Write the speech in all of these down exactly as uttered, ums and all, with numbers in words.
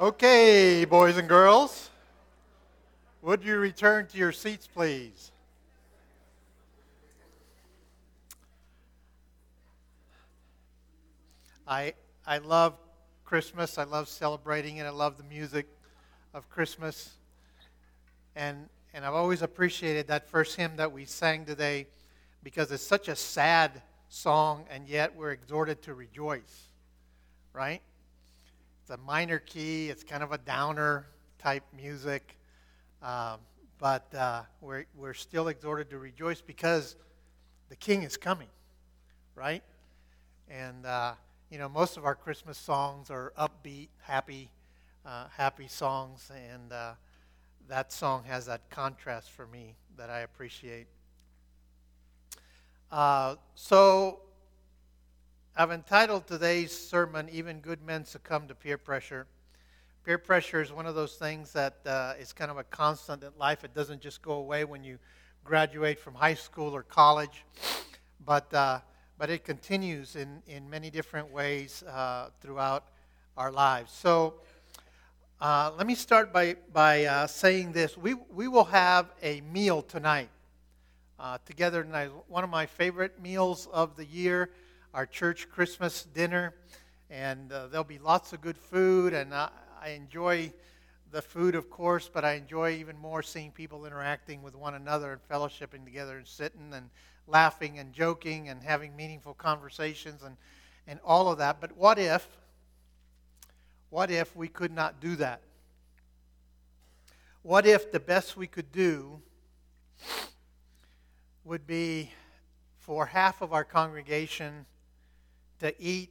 Okay, boys and girls, would you return to your seats, please? I I love Christmas. I love celebrating it. I love the music of Christmas. And and I've always appreciated that first hymn that we sang today because it's such a sad song and yet we're exhorted to rejoice, right? It's a minor key. It's kind of a downer type music. Um, but uh, we're, we're still exhorted to rejoice because the King is coming, right? And, uh, you know, most of our Christmas songs are upbeat, happy, uh, happy songs. And uh, that song has that contrast for me that I appreciate. Uh, so I've entitled today's sermon, Even Good Men Succumb to Peer Pressure. Peer pressure is one of those things that uh, is kind of a constant in life. It doesn't just go away when you graduate from high school or college, but uh, but it continues in, in many different ways uh, throughout our lives. So uh, let me start by, by uh, saying this. We, we will have a meal tonight, uh, together tonight. One of my favorite meals of the year, our church Christmas dinner, and uh, there'll be lots of good food, and I, I enjoy the food, of course, but I enjoy even more seeing people interacting with one another and fellowshipping together and sitting and laughing and joking and having meaningful conversations and, and all of that. But what if, what if we could not do that? What if the best we could do would be for half of our congregation to eat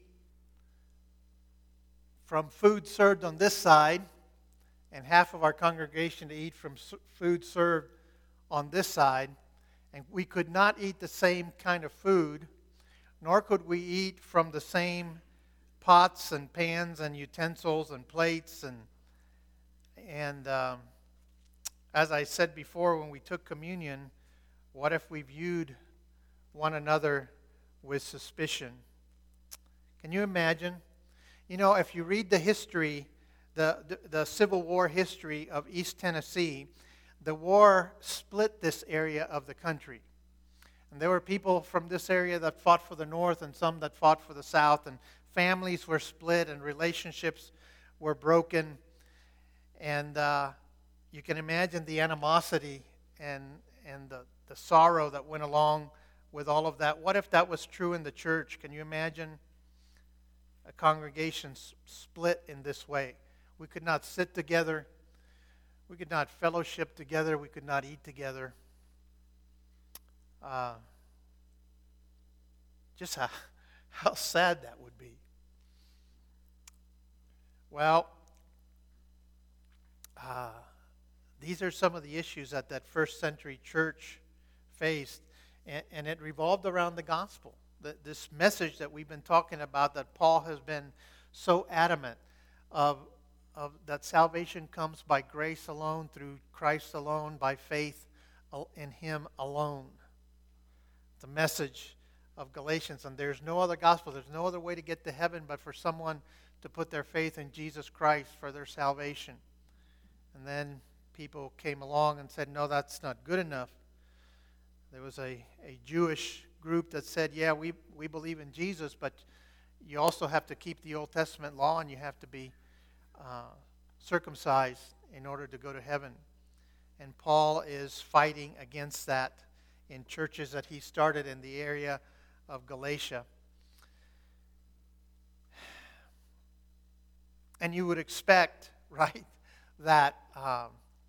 from food served on this side and half of our congregation to eat from food served on this side, and we could not eat the same kind of food, nor could we eat from the same pots and pans and utensils and plates. And, and um, as I said before when we took communion, what if we viewed one another with suspicion? Can you imagine? You know, if you read the history, the, the, the Civil War history of East Tennessee, the war split this area of the country. And there were people from this area that fought for the North and some that fought for the South, and families were split and relationships were broken. And uh, you can imagine the animosity and, and the, the sorrow that went along with all of that. What if that was true in the church? Can you imagine a congregation split in this way? We could not sit together. We could not fellowship together. We could not eat together. Uh, just how, how sad that would be. Well, uh, these are some of the issues that that first century church faced, and, and it revolved around the gospel. The, this message that we've been talking about, that Paul has been so adamant of, of that salvation comes by grace alone, through Christ alone, by faith in Him alone. The message of Galatians, and there's no other gospel, there's no other way to get to heaven but for someone to put their faith in Jesus Christ for their salvation. And then people came along and said, no, that's not good enough. There was a, a Jewish group that said, yeah, we, we believe in Jesus, but you also have to keep the Old Testament law and you have to be uh, circumcised in order to go to heaven. And Paul is fighting against that in churches that he started in the area of Galatia. And you would expect, right, that um,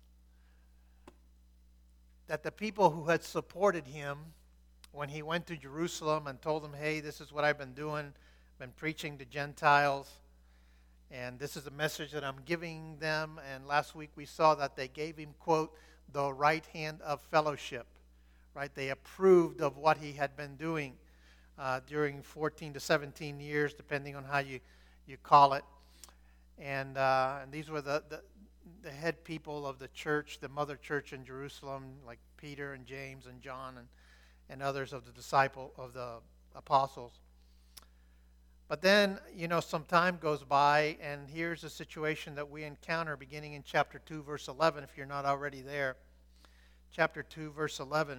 that the people who had supported him when he went to Jerusalem and told them, hey, this is what I've been doing, been preaching to Gentiles, and this is the message that I'm giving them. And last week we saw that they gave him, quote, the right hand of fellowship, right? They approved of what he had been doing uh, during fourteen to seventeen years, depending on how you, you call it. And, uh, and these were the, the, the head people of the church, the mother church in Jerusalem, like Peter and James and John and, and others of the disciple of the apostles. But then, you know, some time goes by, and here's a situation that we encounter beginning in chapter two, verse eleven, if you're not already there. Chapter two, verse eleven.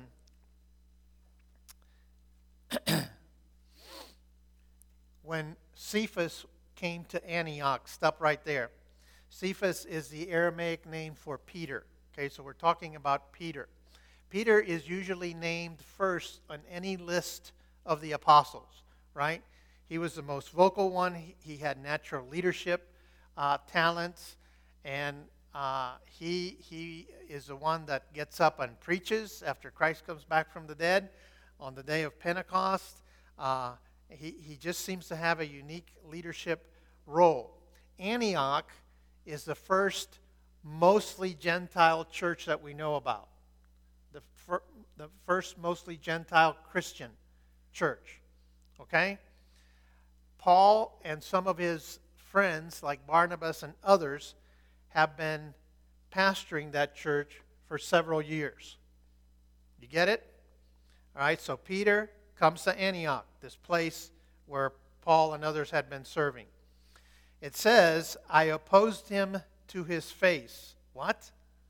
When Cephas came to Antioch, stop right there. Cephas is the Aramaic name for Peter. Okay, so we're talking about Peter. Peter is usually named first on any list of the apostles, right? He was the most vocal one. He, he had natural leadership uh, talents, and uh, he, he is the one that gets up and preaches after Christ comes back from the dead on the day of Pentecost. Uh, he, he just seems to have a unique leadership role. Antioch is the first mostly Gentile church that we know about. The, fir- the first mostly Gentile Christian church. Okay? Paul and some of his friends, like Barnabas and others, have been pastoring that church for several years. You get it? All right, so Peter comes to Antioch, this place where Paul and others had been serving. It says, I opposed him to his face. What?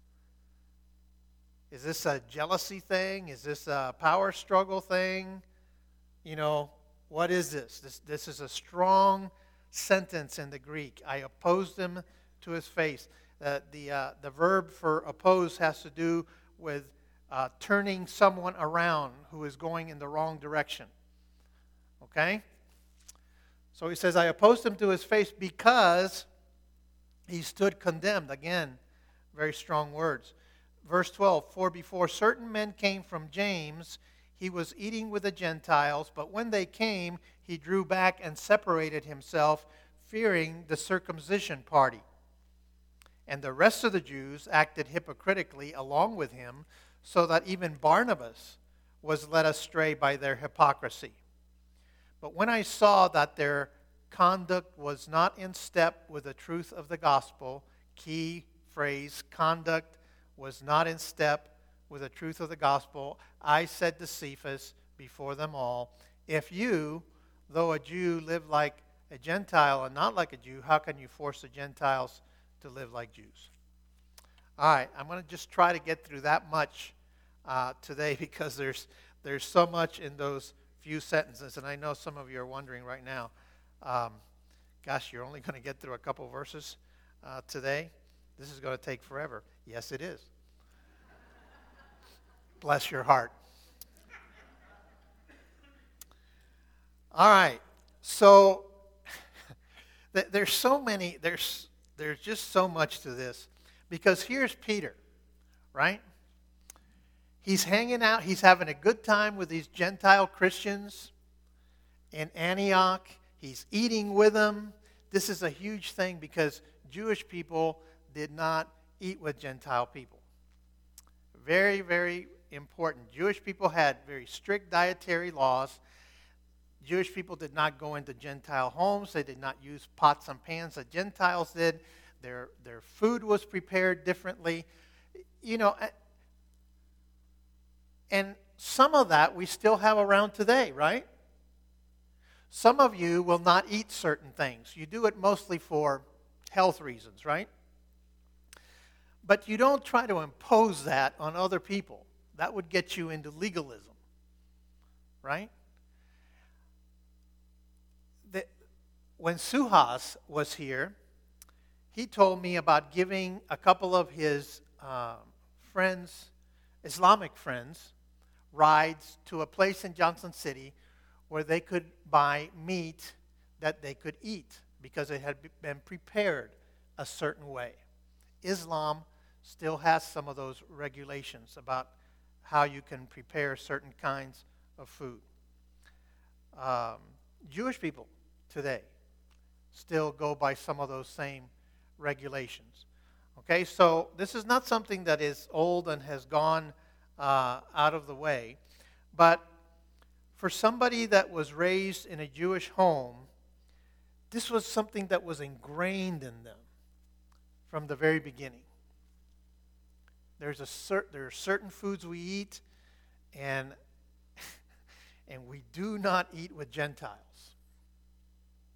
Is this a jealousy thing? Is this a power struggle thing? You know, what is this? This, this is a strong sentence in the Greek. I opposed him to his face. Uh, the, uh, the verb for oppose has to do with uh, turning someone around who is going in the wrong direction. Okay? So he says, I opposed him to his face because he stood condemned. Again, very strong words. Verse twelve, for before certain men came from James, he was eating with the Gentiles, but when they came, he drew back and separated himself, fearing the circumcision party. And the rest of the Jews acted hypocritically along with him, so that even Barnabas was led astray by their hypocrisy. But when I saw that their conduct was not in step with the truth of the gospel, key phrase, conduct was not in step with the truth of the gospel, I said to Cephas before them all, if you, though a Jew, live like a Gentile and not like a Jew, how can you force the Gentiles to live like Jews? All right, I'm going to just try to get through that much uh, today because there's there's so much in those few sentences, and I know some of you are wondering right now, um, gosh, you're only going to get through a couple verses uh, today? This is going to take forever. Yes, it is. Bless your heart. All right, so th- there's so many, there's there's just so much to this, because here's Peter, right? He's hanging out, he's having a good time with these Gentile Christians in Antioch. He's eating with them. This is a huge thing because Jewish people did not eat with Gentile people. Very, very important. Jewish people had very strict dietary laws. Jewish people did not go into Gentile homes. They did not use pots and pans that Gentiles did. Their, their food was prepared differently. You know, and some of that we still have around today, right? Some of you will not eat certain things. You do it mostly for health reasons, right? But you don't try to impose that on other people. That would get you into legalism, right? The, when Suhas was here, he told me about giving a couple of his uh, friends, Islamic friends, rides to a place in Johnson City where they could buy meat that they could eat because it had been prepared a certain way. Islam still has some of those regulations about how you can prepare certain kinds of food. Um, Jewish people today still go by some of those same regulations. Okay, so this is not something that is old and has gone uh, out of the way, but for somebody that was raised in a Jewish home, this was something that was ingrained in them from the very beginning. There's a cert, there are certain foods we eat, and and we do not eat with Gentiles.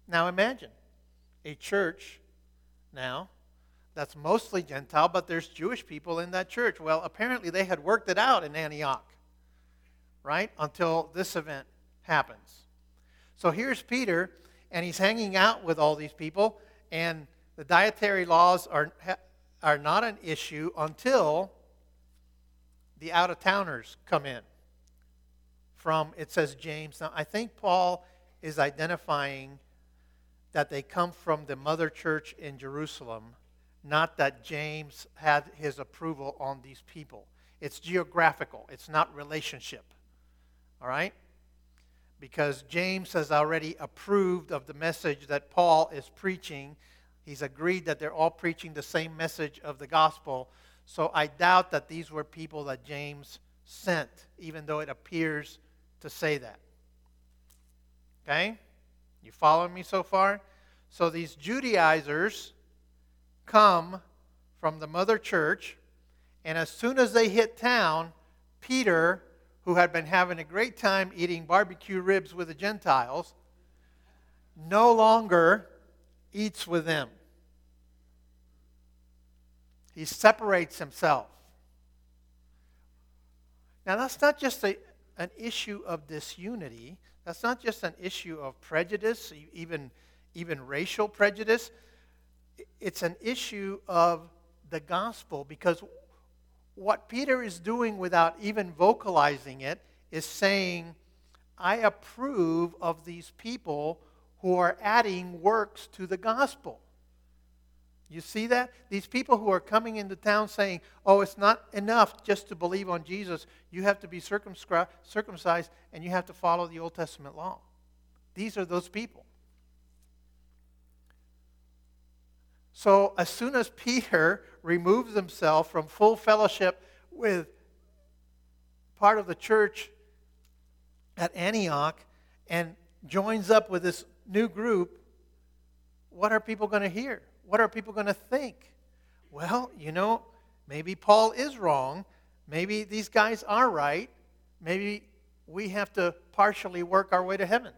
Now imagine a church now that's mostly Gentile, but there's Jewish people in that church. Well, apparently they had worked it out in Antioch, right, until this event happens. So here's Peter, and he's hanging out with all these people, and the dietary laws are, are not an issue until the out-of-towners come in from, it says James. Now, I think Paul is identifying that they come from the mother church in Jerusalem, not that James had his approval on these people. It's geographical. It's not relationship. All right? Because James has already approved of the message that Paul is preaching. He's agreed that they're all preaching the same message of the gospel. So I doubt that these were people that James sent, even though it appears to say that. Okay? You following me so far? So these Judaizers come from the mother church, and as soon as they hit town, Peter, who had been having a great time eating barbecue ribs with the Gentiles, no longer eats with them. He separates himself. Now, that's not just a, an issue of disunity. That's not just an issue of prejudice, even, even racial prejudice. It's an issue of the gospel, because what Peter is doing without even vocalizing it is saying, I approve of these people who are adding works to the gospel. You see that? These people who are coming into town saying, oh, it's not enough just to believe on Jesus. You have to be circumscri- circumcised and you have to follow the Old Testament law. These are those people. So as soon as Peter removes himself from full fellowship with part of the church at Antioch and joins up with this new group, what are people going to hear? What are people going to think? Well, you know, maybe Paul is wrong. Maybe these guys are right. Maybe we have to partially work our way to heaven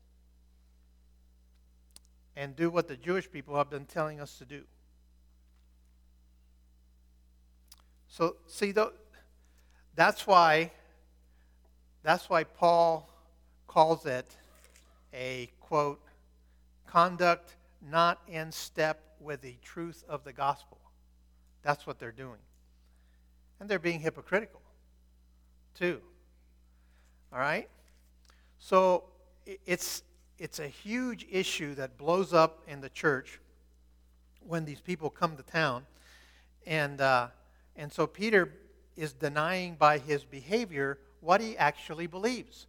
and do what the Jewish people have been telling us to do. So, see, that's why, that's why Paul calls it a, quote, conduct not in step with the truth of the gospel. That's what they're doing. And they're being hypocritical, too. All right? So, it's... It's a huge issue that blows up in the church when these people come to town. And uh, and so Peter is denying by his behavior what he actually believes.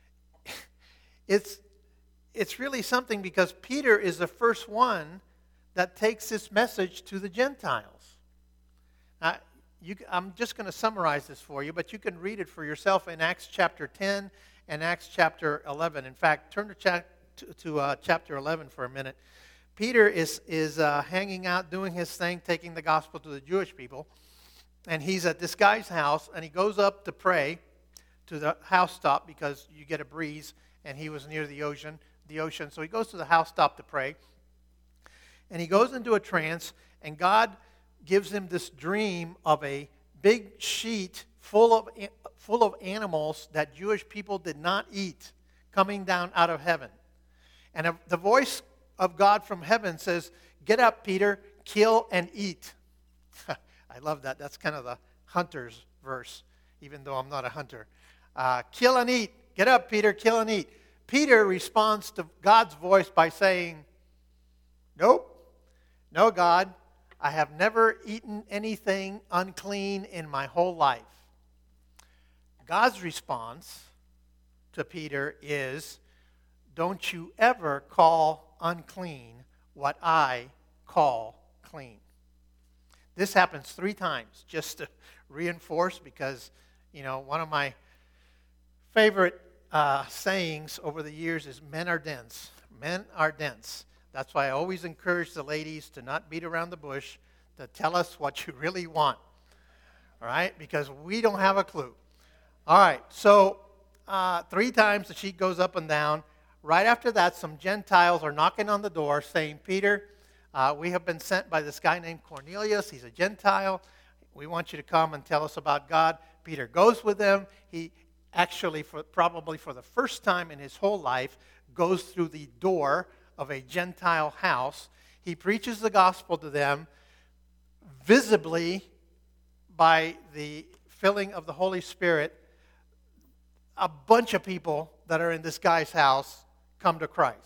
It's, it's really something, because Peter is the first one that takes this message to the Gentiles. Now, you, I'm just going to summarize this for you, but you can read it for yourself in Acts chapter ten and Acts chapter eleven. In fact, turn to chapter to, to uh, chapter eleven for a minute. Peter is, is uh, hanging out, doing his thing, taking the gospel to the Jewish people. And he's at this guy's house, and he goes up to pray to the housetop because you get a breeze, and he was near the ocean. The ocean. So he goes to the housetop to pray. And he goes into a trance, and God gives him this dream of a big sheet full of, full of animals that Jewish people did not eat coming down out of heaven. And the voice of God from heaven says, get up, Peter, kill and eat. I love that. That's kind of the hunter's verse, even though I'm not a hunter. Uh, kill and eat. Get up, Peter, kill and eat. Peter responds to God's voice by saying, nope, no, God, I have never eaten anything unclean in my whole life. God's response to Peter is, don't you ever call unclean what I call clean. This happens three times, just to reinforce, because, you know, one of my favorite uh, sayings over the years is men are dense. Men are dense. That's why I always encourage the ladies to not beat around the bush, to tell us what you really want. All right? Because we don't have a clue. All right, so uh, three times the sheet goes up and down. right after that, some Gentiles are knocking on the door saying, Peter, uh, we have been sent by this guy named Cornelius. He's a Gentile. We want you to come and tell us about God. Peter goes with them. He actually, for, probably for the first time in his whole life, goes through the door of a Gentile house. He preaches the gospel to them visibly by the filling of the Holy Spirit. A bunch of people that are in this guy's house come to Christ.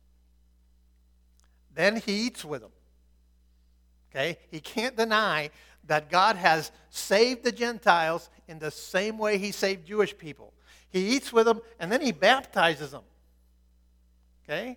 Then he eats with them. Okay? He can't deny that God has saved the Gentiles in the same way he saved Jewish people. He eats with them, and then he baptizes them. Okay?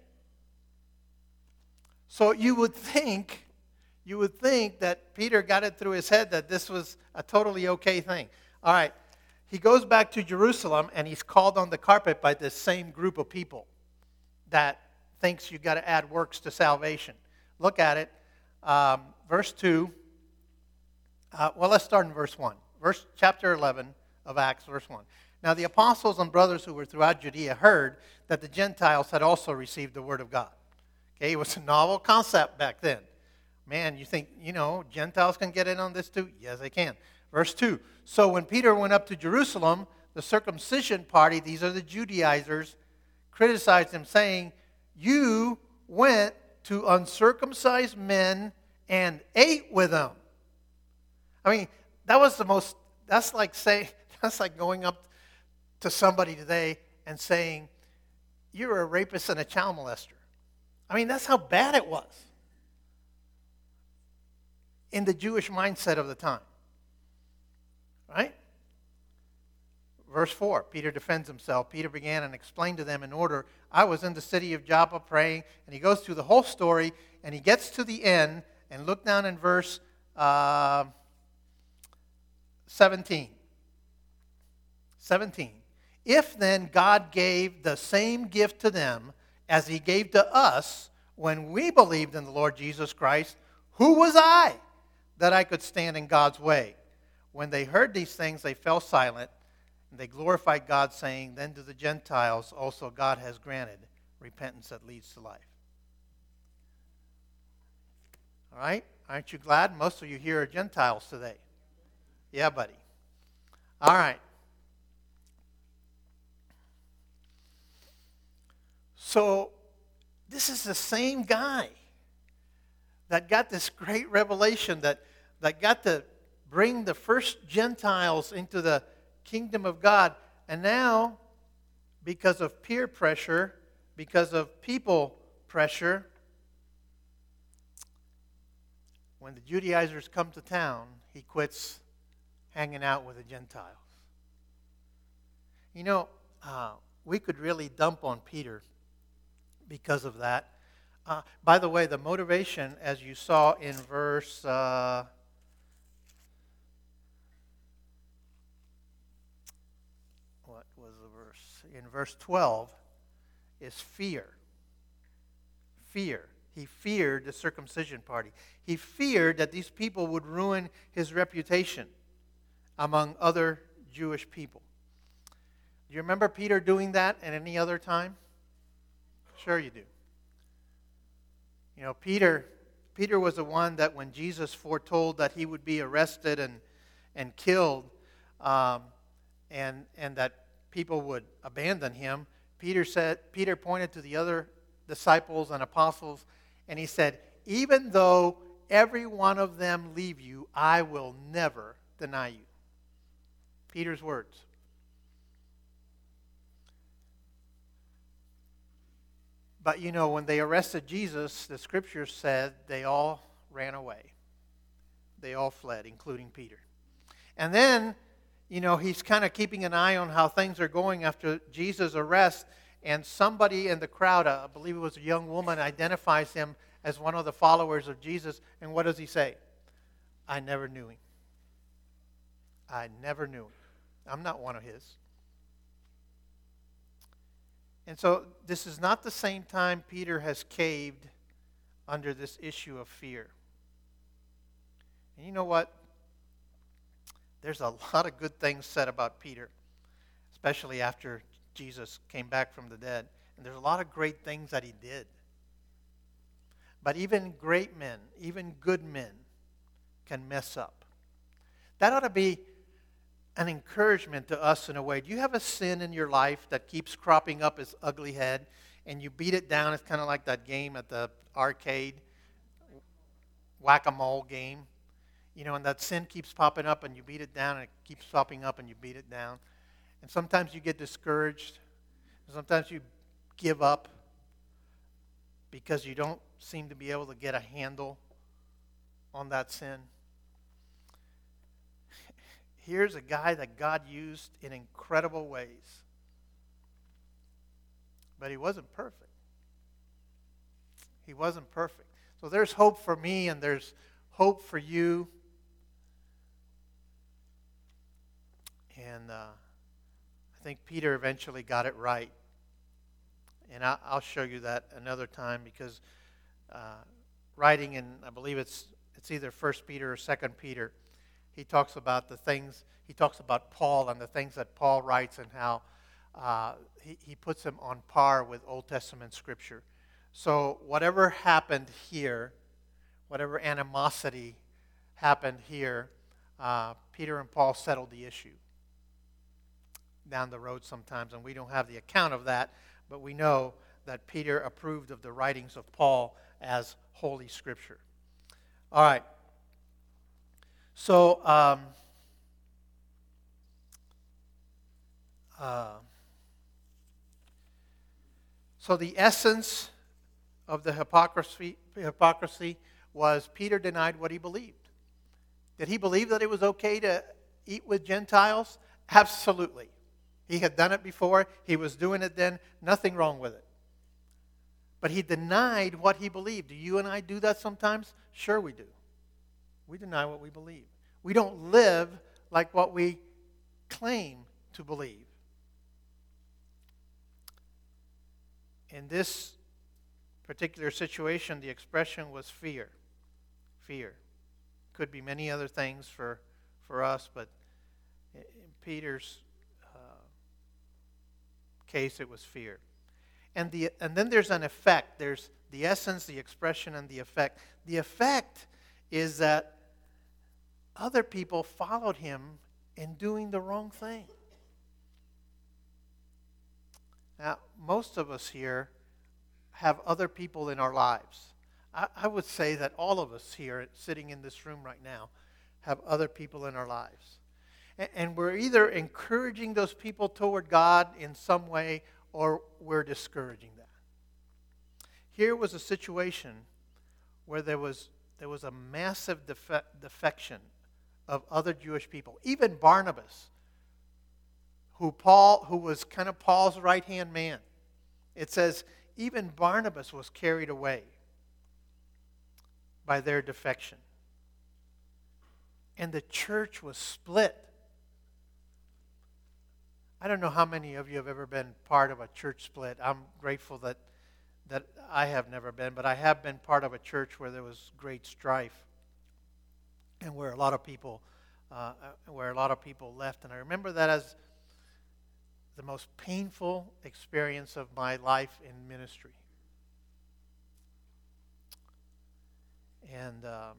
So you would think, you would think that Peter got it through his head that this was a totally okay thing. All right. He goes back to Jerusalem, and he's called on the carpet by this same group of people that thinks you've got to add works to salvation. Look at it. Um, verse two. Uh, well, let's start in verse one. Verse, chapter eleven of Acts, verse one. Now the apostles and brothers who were throughout Judea heard that the Gentiles had also received the word of God. Okay, it was a novel concept back then. Man, you think, you know, Gentiles can get in on this too? Yes, they can. Verse two. So when Peter went up to Jerusalem, the circumcision party, these are the Judaizers, criticized him, saying, you went to uncircumcised men and ate with them. I mean, that was the most, that's like say, that's like going up to somebody today and saying, you're a rapist and a child molester. I mean, that's how bad it was in the Jewish mindset of the time. Right? Verse four, Peter defends himself. Peter began and explained to them in order. I was in the city of Joppa praying, and he goes through the whole story, and he gets to the end, and look down in verse uh, seventeen. seventeen. If then God gave the same gift to them as he gave to us when we believed in the Lord Jesus Christ, who was I that I could stand in God's way? When they heard these things, they fell silent, and they glorified God, saying, then to the Gentiles also God has granted repentance that leads to life. All right? Aren't you glad? Most of you here are Gentiles today. Yeah, buddy. All right. So, this is the same guy that got this great revelation, that, that got to bring the first Gentiles into the kingdom of God. And now, because of peer pressure, because of people pressure, when the Judaizers come to town, he quits hanging out with the Gentiles. You know, uh, we could really dump on Peter because of that. Uh, by the way, the motivation, as you saw in verse... Uh, what was the verse? In verse twelve is fear. Fear. He feared the circumcision party. He feared that these people would ruin his reputation among other Jewish people. Do you remember Peter doing that at any other time? Sure you do. You know, Peter Peter was the one that when Jesus foretold that he would be arrested and, and killed, um, and, and that people would abandon him, Peter said, Peter pointed to the other disciples and apostles, and he said, even though every one of them leave you, I will never deny you. Peter's words. But you know, when they arrested Jesus, the scriptures said they all ran away. They all fled, including Peter. And then, you know, he's kind of keeping an eye on how things are going after Jesus' arrest, and somebody in the crowd, I believe it was a young woman, identifies him as one of the followers of Jesus. And what does he say? I never knew him. I never knew him. I'm not one of his. And so this is not the same time Peter has caved under this issue of fear. And you know what? There's a lot of good things said about Peter, especially after Jesus came back from the dead. And there's a lot of great things that he did. But even great men, even good men, can mess up. That ought to be an encouragement to us in a way. Do you have a sin in your life that keeps cropping up its ugly head, and you beat it down? It's kind of like that game at the arcade, whack-a-mole game. You know, and that sin keeps popping up, and you beat it down, and it keeps popping up, and you beat it down. And sometimes you get discouraged. Sometimes you give up because you don't seem to be able to get a handle on that sin. Here's a guy that God used in incredible ways. But he wasn't perfect. He wasn't perfect. So there's hope for me and there's hope for you. And uh, I think Peter eventually got it right. And I, I'll show you that another time because uh, writing in, I believe it's it's either First Peter or Second Peter, he talks about the things, he talks about Paul and the things that Paul writes and how uh, he, he puts them on par with Old Testament Scripture. So whatever happened here, whatever animosity happened here, uh, Peter and Paul settled the issue down the road sometimes, and we don't have the account of that, but we know that Peter approved of the writings of Paul as Holy Scripture. All right. So, um, uh, so the essence of the hypocrisy, hypocrisy was Peter denied what he believed. Did he believe that it was okay to eat with Gentiles? Absolutely. He had done it before. He was doing it then. Nothing wrong with it. But he denied what he believed. Do you and I do that sometimes? Sure we do. We deny what we believe. We don't live like what we claim to believe. In this particular situation, the expression was fear. Fear. Could be many other things for, for us, but in Peter's uh, case, it was fear. And the and then there's an effect. There's the essence, the expression, and the effect. The effect is that other people followed him in doing the wrong thing. Now, most of us here have other people in our lives. I, I would say that all of us here sitting in this room right now have other people in our lives. And, and we're either encouraging those people toward God in some way, or we're discouraging that. Here was a situation where there was there was a massive defe- defection of other Jewish people. Even Barnabas, who Paul, who was kind of Paul's right-hand man. It says even Barnabas was carried away by their defection. And the church was split. I don't know how many of you have ever been part of a church split. I'm grateful that that I have never been, but I have been part of a church where there was great strife and where a lot of people uh, where a lot of people left. And I remember that as the most painful experience of my life in ministry. And um,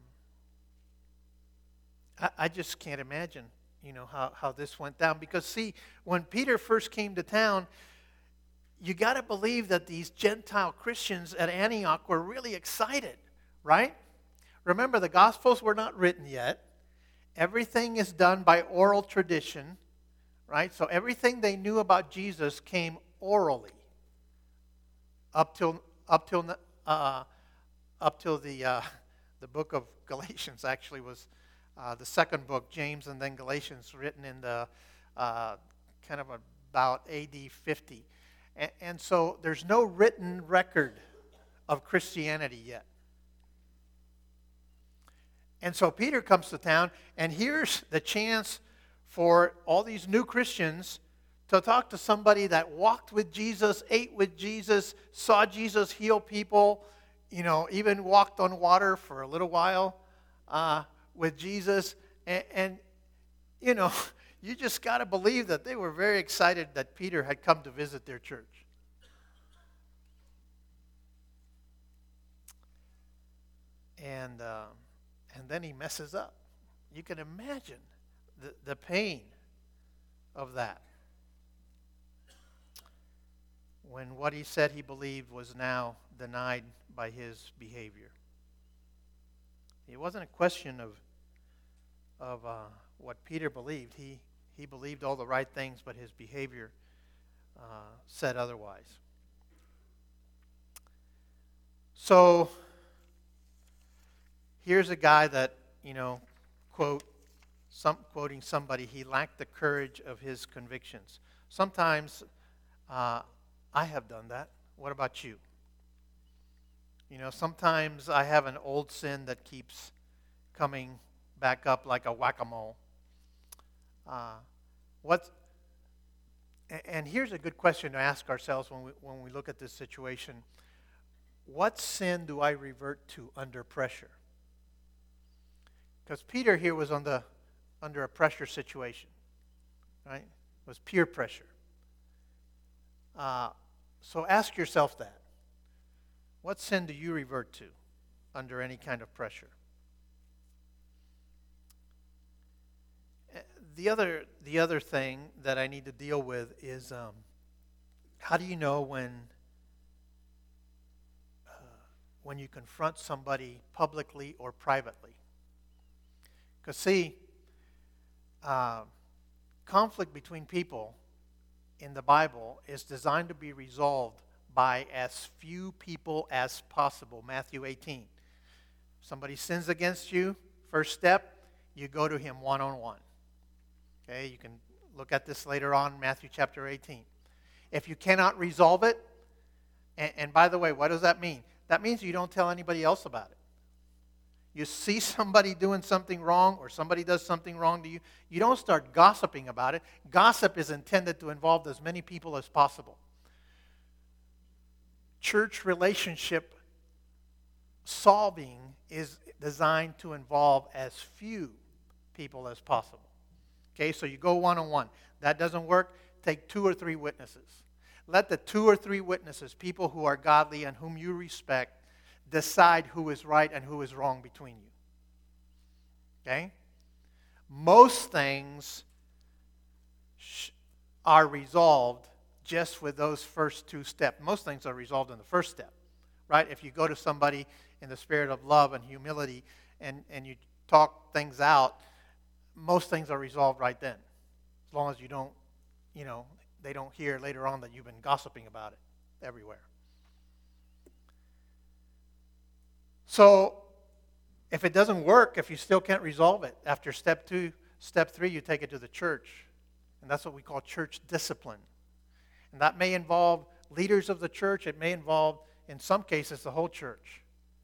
I, I just can't imagine, you know, how, how this went down. Because, see, when Peter first came to town, you got to believe that these Gentile Christians at Antioch were really excited, right? Remember, the Gospels were not written yet. Everything is done by oral tradition, right? So everything they knew about Jesus came orally up till up till uh, up till the uh, the book of Galatians. Actually, was uh, the second book, James, and then Galatians, written in the uh, kind of about A D fifty. And, and so there's no written record of Christianity yet. And so Peter comes to town, and here's the chance for all these new Christians to talk to somebody that walked with Jesus, ate with Jesus, saw Jesus heal people, you know, even walked on water for a little while uh, with Jesus. And, and, you know, you just got to believe that they were very excited that Peter had come to visit their church. and uh, and then he messes up. You can imagine the, the pain of that, when what he said he believed was now denied by his behavior. It wasn't a question of of uh, what Peter believed. He he believed all the right things, but his behavior uh, said otherwise. So here's a guy that, you know, quote, some quoting somebody, he lacked the courage of his convictions. Sometimes uh, I have done that. What about you? You know, sometimes I have an old sin that keeps coming back up like a whack-a-mole. Uh, what? And here's a good question to ask ourselves when we when we look at this situation. What sin do I revert to under pressure? Because Peter here was on the under a pressure situation, right? It was peer pressure. Uh, so ask yourself that. What sin do you revert to under any kind of pressure? The other, the other thing that I need to deal with is um, how do you know when uh, when you confront somebody publicly or privately? Because see, uh, conflict between people in the Bible is designed to be resolved by as few people as possible. Matthew eighteen. Somebody sins against you, first step, you go to him one-on-one. Okay, you can look at this later on, Matthew chapter eighteen. If you cannot resolve it, and, and by the way, what does that mean? That means you don't tell anybody else about it. You see somebody doing something wrong or somebody does something wrong to you, you don't start gossiping about it. Gossip is intended to involve as many people as possible. Church relationship solving is designed to involve as few people as possible. Okay, so you go one-on-one. That doesn't work. Take two or three witnesses. Let the two or three witnesses, people who are godly and whom you respect, decide who is right and who is wrong between you. Okay? Most things sh- are resolved just with those first two steps. Most things are resolved in the first step, right? If you go to somebody in the spirit of love and humility and, and you talk things out, most things are resolved right then. As long as you don't, you know, they don't hear later on that you've been gossiping about it everywhere. So, if it doesn't work, if you still can't resolve it, after step two, step three, you take it to the church. And that's what we call church discipline. And that may involve leaders of the church. It may involve, in some cases, the whole church.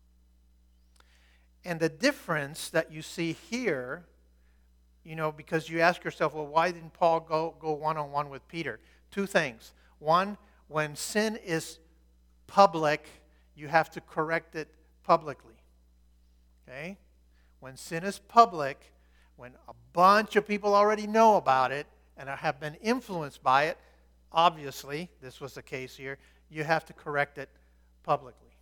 And the difference that you see here, you know, because you ask yourself, well, why didn't Paul go, go one-on-one with Peter? Two things. One, when sin is public, you have to correct it publicly. Okay? When sin is public, when a bunch of people already know about it and have been influenced by it, obviously, this was the case here, you have to correct it publicly.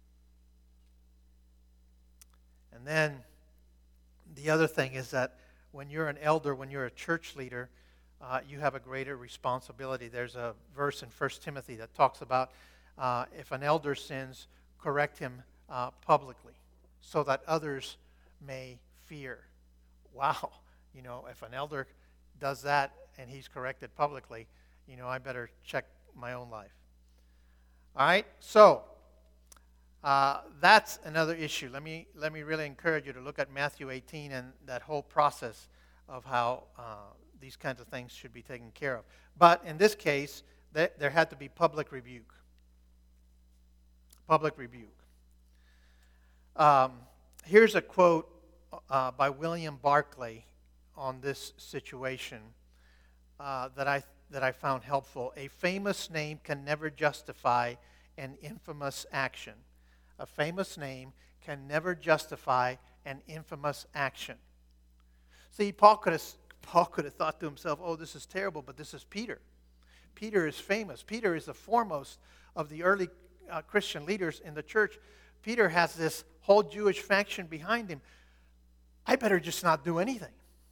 And then the other thing is that when you're an elder, when you're a church leader, uh, you have a greater responsibility. There's a verse in First Timothy that talks about uh, if an elder sins, correct him uh, publicly so that others may fear. Wow. You know, if an elder does that and he's corrected publicly, you know, I better check my own life. All right? So, Uh, that's another issue. Let me let me really encourage you to look at Matthew eighteen and that whole process of how uh, these kinds of things should be taken care of. But in this case, th- there had to be public rebuke. Public rebuke. Um, here's a quote uh, by William Barclay on this situation uh, that I that I found helpful. A famous name can never justify an infamous action. A famous name can never justify an infamous action. See, Paul could have Paul could have thought to himself, oh, this is terrible, but this is Peter. Peter is famous. Peter is the foremost of the early uh, Christian leaders in the church. Peter has this whole Jewish faction behind him. I better just not do anything.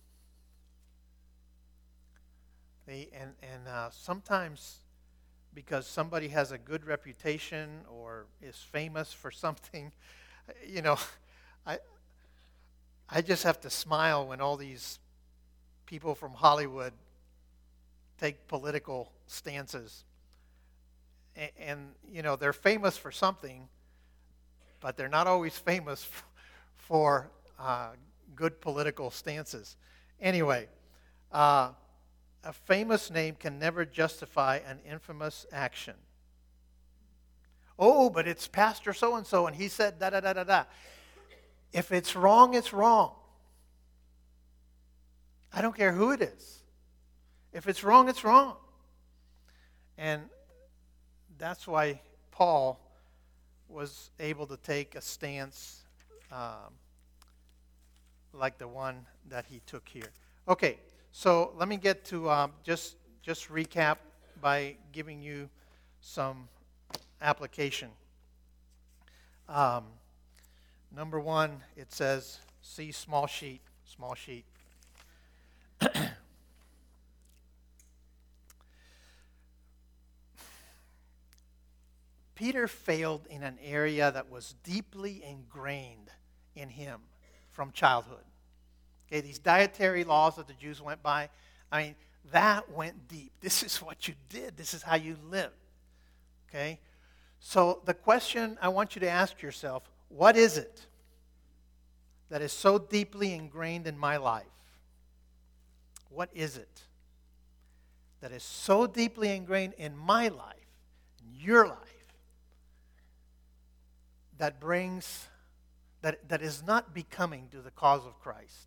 They, and and uh, sometimes because somebody has a good reputation or is famous for something, you know, I I just have to smile when all these people from Hollywood take political stances. And, and you know, they're famous for something, but they're not always famous f- for uh, good political stances. Anyway, uh, a famous name can never justify an infamous action. Oh, but it's Pastor so-and-so, and he said da-da-da-da-da. If it's wrong, it's wrong. I don't care who it is. If it's wrong, it's wrong. And that's why Paul was able to take a stance um, like the one that he took here. Okay, so let me get to um, just just recap by giving you some application. Um, number one, it says, see small sheet, small sheet. Peter failed in an area that was deeply ingrained in him from childhood. Okay, these dietary laws that the Jews went by, I mean, that went deep. This is what you did. This is how you lived. Okay? So the question I want you to ask yourself, what is it that is so deeply ingrained in my life? What is it that is so deeply ingrained in my life, in your life, that brings, that, that is not becoming to the cause of Christ?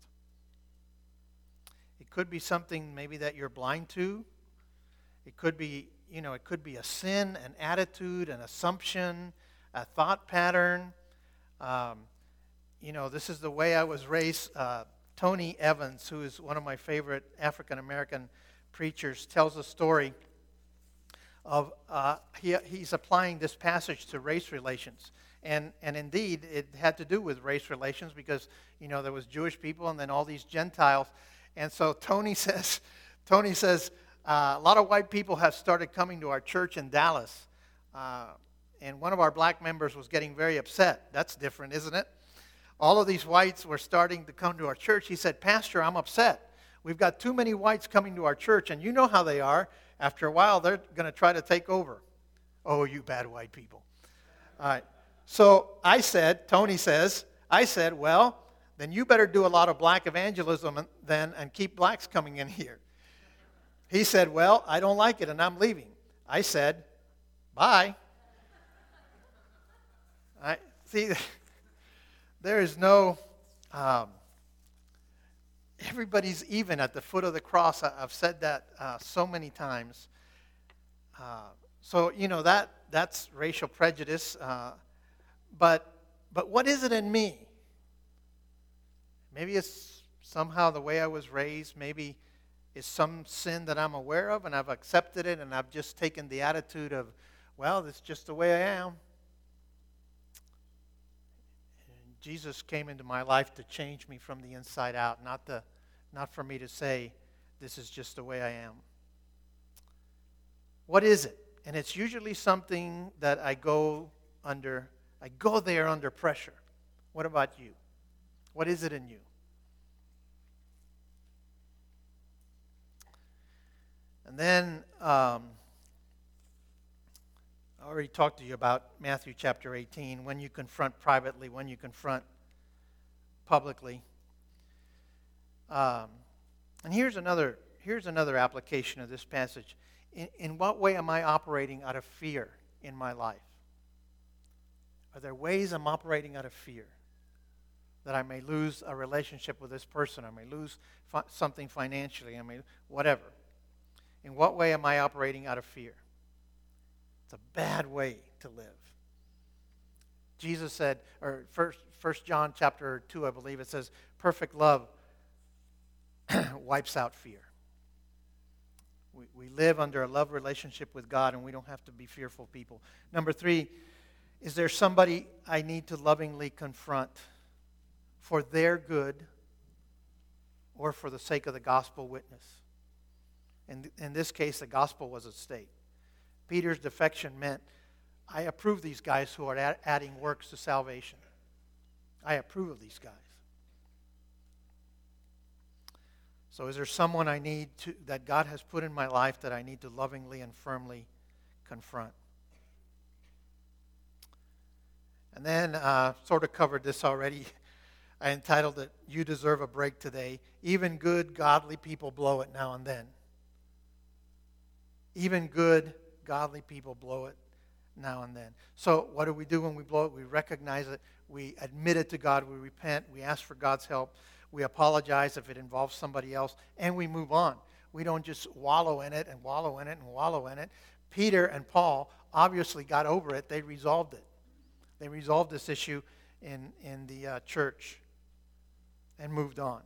It could be something maybe that you're blind to. It could be, you know, it could be a sin, an attitude, an assumption, a thought pattern. Um, you know, this is the way I was raised. Uh, Tony Evans, who is one of my favorite African-American preachers, tells a story of, uh, he, he's applying this passage to race relations. And and indeed, it had to do with race relations because, you know, there was Jewish people and then all these Gentiles. And so Tony says, Tony says, uh, a lot of white people have started coming to our church in Dallas. Uh, and one of our black members was getting very upset. That's different, isn't it? All of these whites were starting to come to our church. He said, Pastor, I'm upset. We've got too many whites coming to our church, and you know how they are. After a while, they're going to try to take over. Oh, you bad white people. All right. So I said, Tony says, I said, well, then you better do a lot of black evangelism then and keep blacks coming in here. He said, well, I don't like it and I'm leaving. I said, bye. I see, there is no, um, everybody's even at the foot of the cross. I, I've said that uh, so many times. Uh, so, you know, that that's racial prejudice. Uh, But but what is it in me? Maybe it's somehow the way I was raised. Maybe it's some sin that I'm aware of and I've accepted it and I've just taken the attitude of, well, that's just the way I am. And Jesus came into my life to change me from the inside out, not the, not for me to say, this is just the way I am. What is it? And it's usually something that I go under I go there under pressure. What about you? What is it in you? And then um, I already talked to you about Matthew chapter eighteen, when you confront privately, when you confront publicly. Um, and here's another here's another application of this passage. In, in what way am I operating out of fear in my life? Are there ways I'm operating out of fear? That I may lose a relationship with this person, I may lose fi- something financially, I may, whatever. In what way am I operating out of fear? It's a bad way to live. Jesus said, or first, First John chapter two, I believe, it says, perfect love wipes out fear. We, we live under a love relationship with God, and we don't have to be fearful people. Number three, Is there somebody I need to lovingly confront for their good or for the sake of the gospel witness? In, in this case, the gospel was at stake. Peter's defection meant, I approve these guys who are add, adding works to salvation. I approve of these guys. So is there someone I need to, that God has put in my life that I need to lovingly and firmly confront? And then, uh, sort of covered this already. I entitled it, You Deserve a Break Today. Even good, godly people blow it now and then. Even good, godly people blow it now and then. So what do we do when we blow it? We recognize it. We admit it to God. We repent. We ask for God's help. We apologize if it involves somebody else. And we move on. We don't just wallow in it and wallow in it and wallow in it. Peter and Paul obviously got over it. They resolved it. They resolved this issue in, in the uh, church and moved on.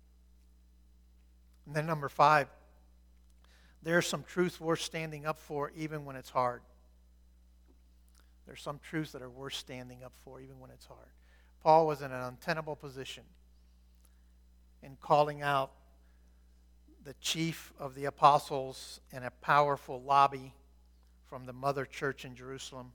And then number five, there's some truth worth standing up for even when it's hard. There's some truths that are worth standing up for even when it's hard. Paul was in an untenable position in calling out the chief of the apostles in a powerful lobby from the mother church in Jerusalem.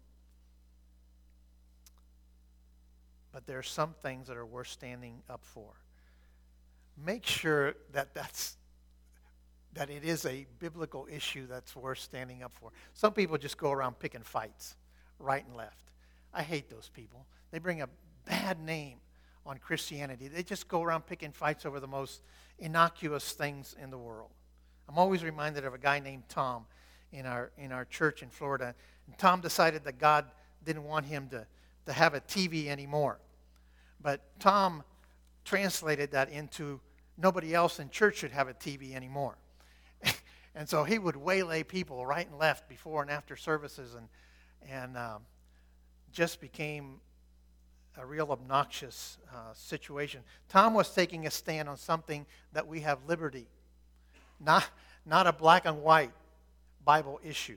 But there are some things that are worth standing up for. Make sure that that's that it is a biblical issue that's worth standing up for. Some people just go around picking fights, right and left. I hate those people. They bring a bad name on Christianity. They just go around picking fights over the most innocuous things in the world. I'm always reminded of a guy named Tom in our in our church in Florida. And Tom decided that God didn't want him to, to have a T V anymore. But Tom translated that into nobody else in church should have a T V anymore. And so he would waylay people right and left before and after services and, and um, just became a real obnoxious uh, situation. Tom was taking a stand on something that we have liberty, not, not a black and white Bible issue.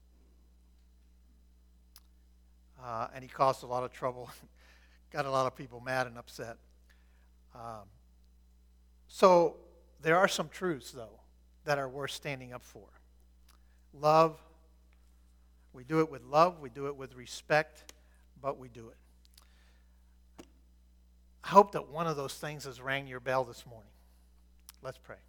Uh, and he caused a lot of trouble, got a lot of people mad and upset. Um, so there are some truths, though, that are worth standing up for. Love, we do it with love, we do it with respect, but we do it. I hope that one of those things has rang your bell this morning. Let's pray.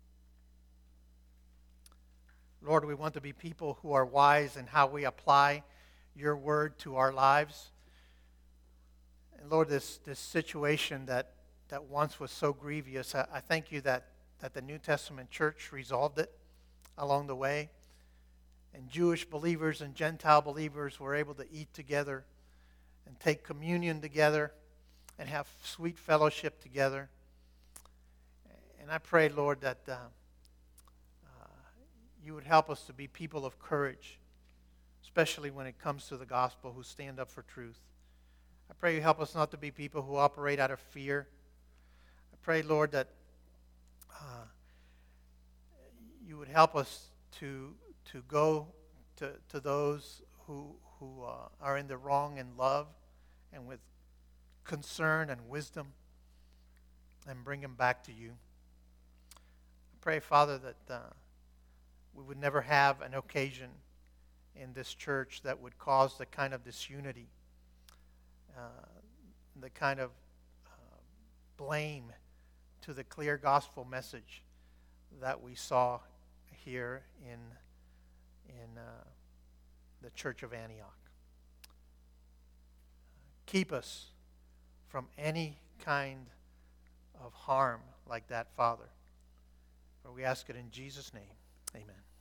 Lord, we want to be people who are wise in how we apply your word to our lives. And Lord, this, this situation that, that once was so grievous, I, I thank you that, that the New Testament church resolved it along the way. And Jewish believers and Gentile believers were able to eat together and take communion together and have sweet fellowship together. And I pray, Lord, that uh, uh, you would help us to be people of courage, especially when it comes to the gospel, who stand up for truth. I pray you help us not to be people who operate out of fear. I pray, Lord, that uh, you would help us to to go to, to those who, who uh, are in the wrong in love and with concern and wisdom and bring them back to you. I pray, Father, that uh, we would never have an occasion in this church that would cause the kind of disunity, uh, the kind of uh, blame to the clear gospel message that we saw here in, in uh, the church of Antioch. Keep us from any kind of harm like that, Father. For we ask it in Jesus' name. Amen.